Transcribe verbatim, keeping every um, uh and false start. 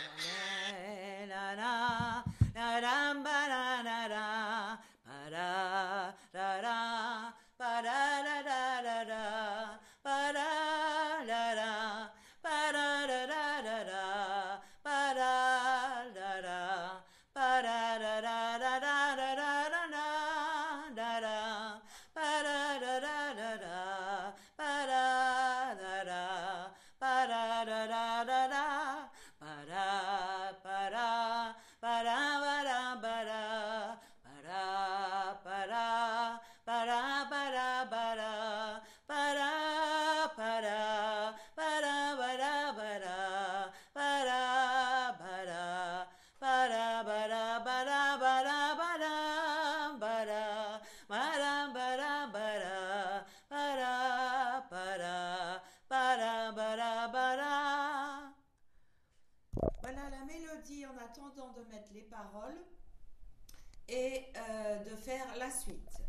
Voilà la mélodie en attendant de mettre les paroles et euh, de faire la suite.